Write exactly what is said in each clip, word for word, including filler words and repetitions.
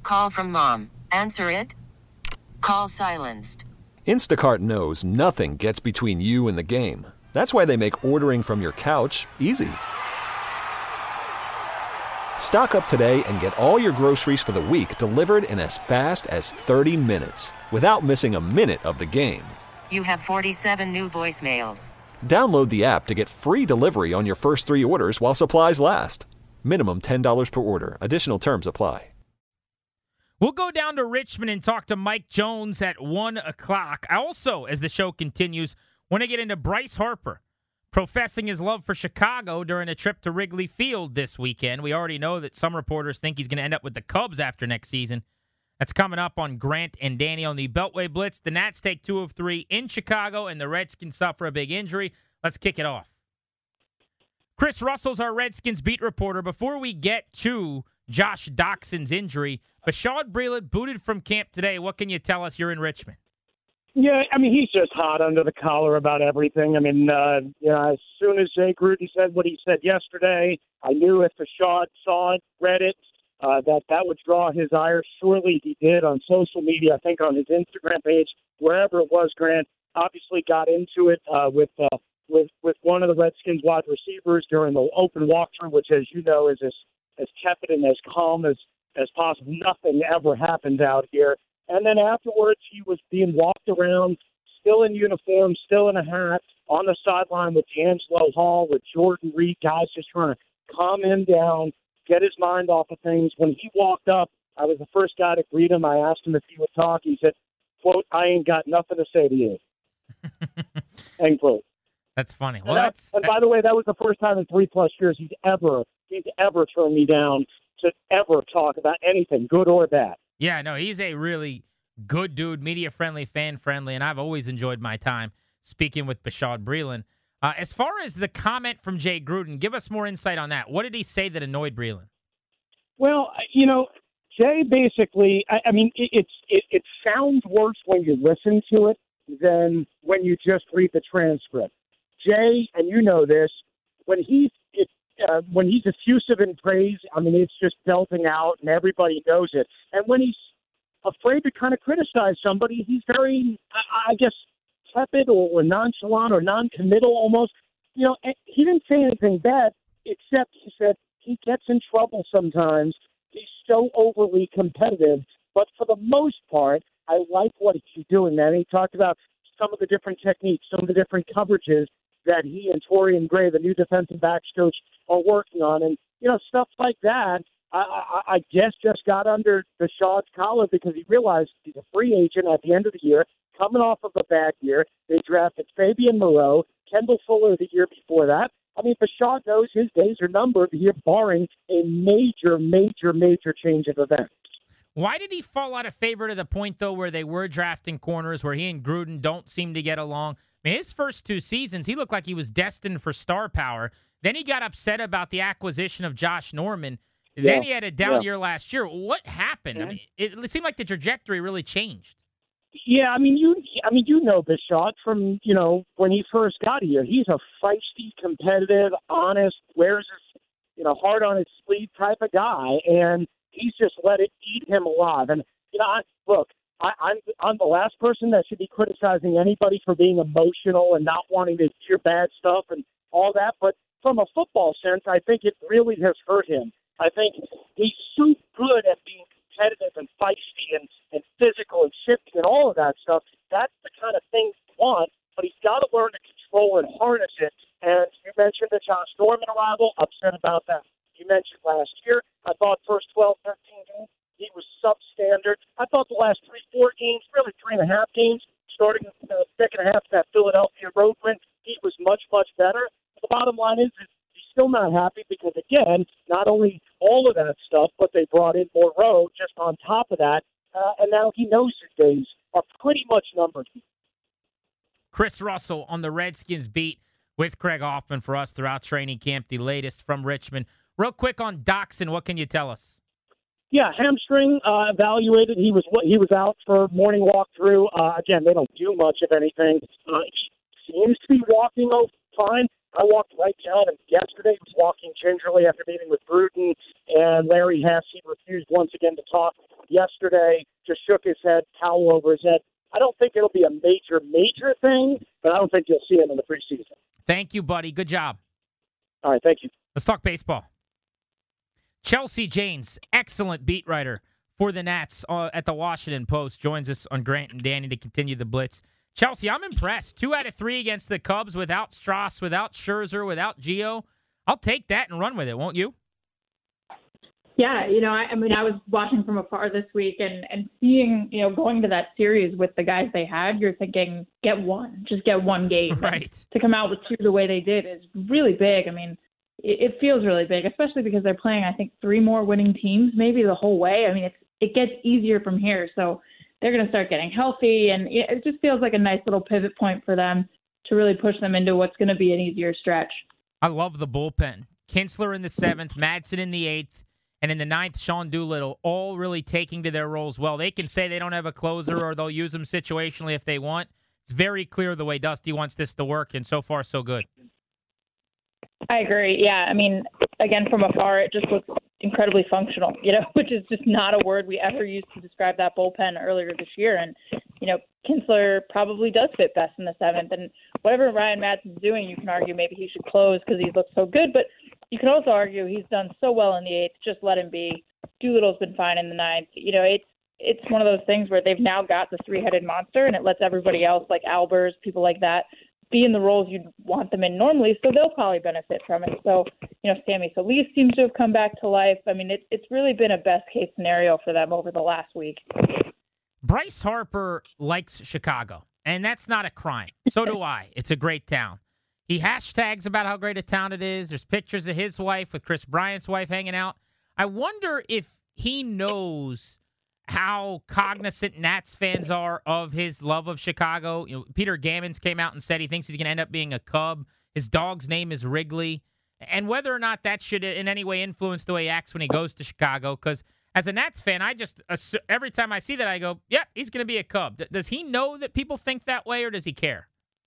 Call from mom. Answer it. Call silenced. Instacart knows nothing gets between you and the game. That's why they make ordering from your couch easy. Stock up today and get all your groceries for the week delivered in as fast as thirty minutes without missing a minute of the game. You have forty-seven new voicemails. Download the app to get free delivery on your first three orders while supplies last. Minimum ten dollars per order. Additional terms apply. We'll go down to Richmond and talk to Mike Jones at one o'clock. I also, as the show continues, want to get into Bryce Harper professing his love for Chicago during a trip to Wrigley Field this weekend. We already know that some reporters think he's going to end up with the Cubs after next season. That's coming up on Grant and Danny on the Beltway Blitz. The Nats take two of three in Chicago, and the Redskins suffer a big injury. Let's kick it off. Chris Russell's our Redskins beat reporter. Before we get to Josh Doxson's injury, Bashaud Breeland booted from camp today. What can you tell us? You're in Richmond. Yeah, I mean, he's just hot under the collar about everything. I mean, uh, you know, as soon as Jay Gruden said what he said yesterday, I knew if Bashaud saw it, read it, uh, that that would draw his ire. Surely he did on social media, I think on his Instagram page, wherever it was, Grant, obviously got into it uh, with, uh, with with one of the Redskins wide receivers during the open walkthrough, which, as you know, is as, as tepid and as calm as, as possible. Nothing ever happens out here. And then afterwards, he was being walked around, still in uniform, still in a hat, on the sideline with D'Angelo Hall, with Jordan Reed, guys just trying to calm him down, get his mind off of things. When he walked up, I was the first guy to greet him. I asked him if he would talk. He said, quote, "I ain't got nothing to say to you." End quote. That's funny. Well, and, that's, that, and by the way, that was the first time in three-plus years he's ever, he's ever turned me down to ever talk about anything, good or bad. Yeah, no, he's a really good dude, media-friendly, fan-friendly, and I've always enjoyed my time speaking with Bashaud Breeland. Uh, as far as the comment from Jay Gruden, give us more insight on that. What did he say that annoyed Breeland? Well, you know, Jay basically, I, I mean, it, it's it, it sounds worse when you listen to it than when you just read the transcript. Jay, and you know this, when he's it, uh, when he's effusive in praise, I mean, it's just belting out, and everybody knows it. And when he's afraid to kind of criticize somebody, he's very, I, I guess, tepid or, or nonchalant or non-committal almost. You know, he didn't say anything bad, except he said he gets in trouble sometimes. He's so overly competitive. But for the most part, I like what he's doing, man. He talked about some of the different techniques, some of the different coverages that he and Torian Gray, the new defensive backs coach, are working on. And, you know, stuff like that, I, I, I guess just got under Bashaud's collar because he realized he's a free agent at the end of the year, coming off of a bad year. They drafted Fabian Moreau, Kendall Fuller the year before that. I mean, Bashaud knows his days are numbered here, barring a major, major, major change of events. Why did he fall out of favor to the point, though, where they were drafting corners, where he and Gruden don't seem to get along? I mean, his first two seasons, he looked like he was destined for star power. Then he got upset about the acquisition of Josh Norman. Yeah. Then he had a down yeah. year last year. What happened? Yeah. I mean, it, it seemed like the trajectory really changed. Yeah, I mean, you, I mean, you know Bashaud from, you know, when he first got here. He's a feisty, competitive, honest, wears his, you know, heart on his sleeve type of guy, and he's just let it eat him alive. And you know, I, look, I, I'm I'm the last person that should be criticizing anybody for being emotional and not wanting to hear bad stuff and all that. But from a football sense, I think it really has hurt him. I think he's so good at being competitive and feisty and, and physical and shifty and all of that stuff. That's the kind of thing you want, but he's got to learn to control and harness it. And you mentioned the Josh Norman arrival, upset about that. You mentioned last year, I thought first twelve, thirteen games, he was substandard. I thought the last three, four games, really three and a half games, starting in the second half of that Philadelphia road win, he was much, much better. The bottom line is, is he's still not happy because, again, not only all of that stuff, but they brought in Moreau just on top of that, uh, and now he knows his days are pretty much numbered. Chris Russell on the Redskins beat with Craig Hoffman for us throughout training camp, the latest from Richmond. Real quick on Doxson, what can you tell us? Yeah, hamstring uh, evaluated. He was he was out for morning walkthrough. Uh, again, they don't do much of anything. Uh, he seems to be walking oh, fine. I walked right down him yesterday. He was walking gingerly after meeting with Gruden and Larry Hess. He refused once again to talk yesterday, just shook his head, towel over his head. I don't think it'll be a major, major thing, but I don't think you'll see him in the preseason. Thank you, buddy. Good job. All right, thank you. Let's talk baseball. Chelsea Janes, excellent beat writer for the Nats uh, at the Washington Post, joins us on Grant and Danny to continue the blitz. Chelsea, I'm impressed. Two out of three against the Cubs without Strauss, without Scherzer, without Gio. I'll take that and run with it, won't you? Yeah, you know, I, I mean, I was watching from afar this week and, and seeing, you know, going to that series with the guys they had, you're thinking, get one, just get one game. Right. And to come out with two the way they did is really big. I mean, it, it feels really big, especially because they're playing, I think, three more winning teams maybe the whole way. I mean, it's, it gets easier from here. So they're going to start getting healthy, and it just feels like a nice little pivot point for them to really push them into what's going to be an easier stretch. I love the bullpen. Kinsler in the seventh, Madsen in the eighth, and in the ninth, Sean Doolittle, all really taking to their roles well. They can say they don't have a closer or they'll use them situationally if they want. It's very clear the way Dusty wants this to work, and so far, so good. I agree. Yeah, I mean, again, from afar, it just looks incredibly functional, you know, which is just not a word we ever used to describe that bullpen earlier this year. And, you know, Kinsler probably does fit best in the seventh. And whatever Ryan Madsen's doing, you can argue maybe he should close because he looks so good. But you can also argue he's done so well in the eighth, just let him be. Doolittle's been fine in the ninth. You know, it's it's one of those things where they've now got the three-headed monster, and it lets everybody else, like Albers, people like that, be in the roles you'd want them in normally, so they'll probably benefit from it. So, you know, Sammy Solis seems to have come back to life. I mean, it, it's really been a best-case scenario for them over the last week. Bryce Harper likes Chicago, and that's not a crime. So do I. It's a great town. He hashtags about how great a town it is. There's pictures of his wife with Chris Bryant's wife hanging out. I wonder if he knows how cognizant Nats fans are of his love of Chicago. You know, Peter Gammons came out and said he thinks he's going to end up being a Cub. His dog's name is Wrigley. And whether or not that should in any way influence the way he acts when he goes to Chicago, because as a Nats fan, I just, every time I see that, I go, yeah, he's going to be a Cub. Does he know that people think that way, or does he care?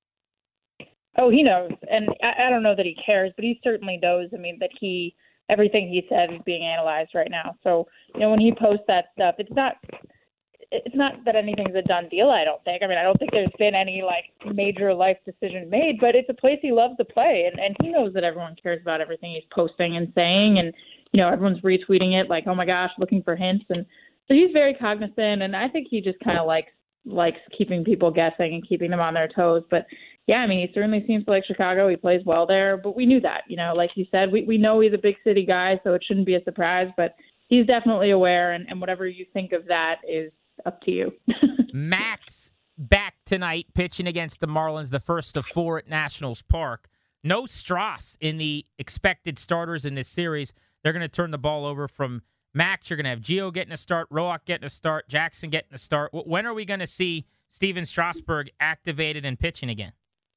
Oh, he knows. And I, I don't know that he cares, but he certainly knows, I mean, that he, everything he said is being analyzed right now. So, you know, when he posts that stuff, it's not it's not that anything's a done deal, I don't think. I mean, I don't think there's been any, like, major life decision made, but it's a place he loves to play, and, and he knows that everyone cares about everything he's posting and saying, and, you know, everyone's retweeting it like, oh, my gosh, looking for hints. And so he's very cognizant, and I think he just kind of likes likes keeping people guessing and keeping them on their toes. But, yeah, I mean, he certainly seems to like Chicago. He plays well there, but we knew that, you know, like you said, we, we know he's a big city guy, so it shouldn't be a surprise, but he's definitely aware, and, and whatever you think of that is up to you. Max back tonight pitching against the Marlins, the first of four at Nationals Park. No Strauss in the expected starters in this series. They're going to turn the ball over from Max. You're going to have Gio getting a start, Roark getting a start, Jackson getting a start. When are we going to see Steven Strasburg activated and pitching again?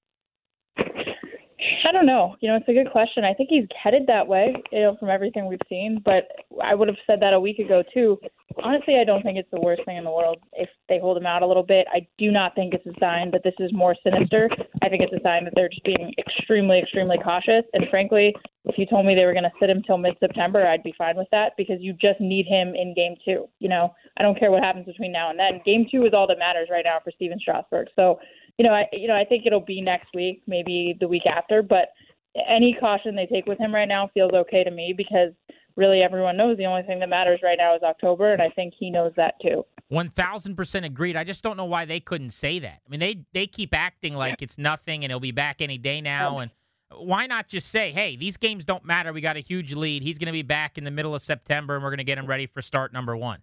I don't know. You know, it's a good question. I think he's headed that way, you know, from everything we've seen. But I would have said that a week ago, too. Honestly, I don't think it's the worst thing in the world if they hold him out a little bit. I do not think it's a sign that this is more sinister. I think it's a sign that they're just being extremely, extremely cautious. And frankly, if you told me they were going to sit him till mid-September, I'd be fine with that because you just need him in game two. You know, I don't care what happens between now and then. Game two is all that matters right now for Steven Strasburg. So, you know, I you know I think it'll be next week, maybe the week after. But any caution they take with him right now feels okay to me because really everyone knows the only thing that matters right now is October, and I think he knows that too. one thousand percent agreed. I just don't know why they couldn't say that. I mean, they they keep acting like it's nothing and he'll be back any day now. And why not just say, hey, these games don't matter. We got a huge lead. He's going to be back in the middle of September, and we're going to get him ready for start number one.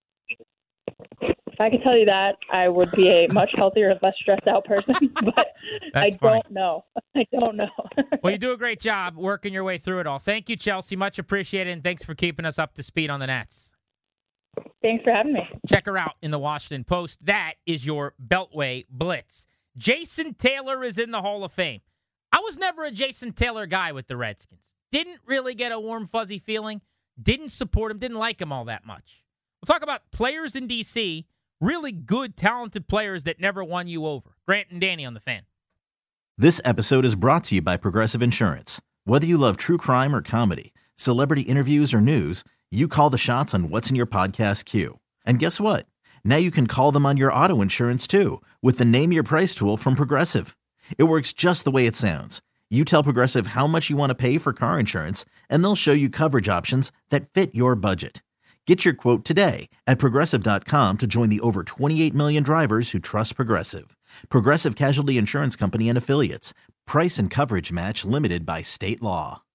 If I could tell you that, I would be a much healthier and less stressed out person, but I don't funny. know. I don't know. Well, you do a great job working your way through it all. Thank you, Chelsea. Much appreciated, and thanks for keeping us up to speed on the Nats. Thanks for having me. Check her out in the Washington Post. That is your Beltway Blitz. Jason Taylor is in the Hall of Fame. I was never a Jason Taylor guy with the Redskins. Didn't really get a warm, fuzzy feeling. Didn't support him. Didn't like him all that much. We'll talk about players in D C, really good, talented players that never won you over. Grant and Danny on the Fan. This episode is brought to you by Progressive Insurance. Whether you love true crime or comedy, celebrity interviews or news, you call the shots on what's in your podcast queue. And guess what? Now you can call them on your auto insurance too with the Name Your Price tool from Progressive. It works just the way it sounds. You tell Progressive how much you want to pay for car insurance, and they'll show you coverage options that fit your budget. Get your quote today at Progressive dot com to join the over twenty-eight million drivers who trust Progressive. Progressive Casualty Insurance Company and Affiliates. Price and coverage match limited by state law.